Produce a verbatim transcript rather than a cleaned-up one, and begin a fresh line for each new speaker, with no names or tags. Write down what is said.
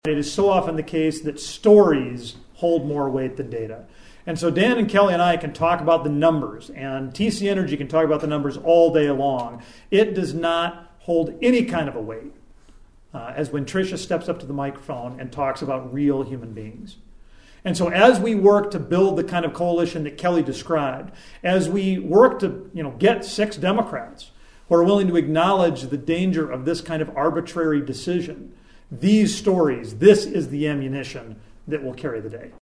It is so often the case that stories hold more weight than data. And so Dan and Kelly and I can talk about the numbers, and T C Energy can talk about the numbers all day long. It does not hold any kind of a weight uh, as when Tricia steps up to the microphone and talks about real human beings. And so as we work to build the kind of coalition that Kelly described, as we work to you know, get six Democrats who are willing to acknowledge the danger of this kind of arbitrary decision, these stories, this is the ammunition that will carry the day.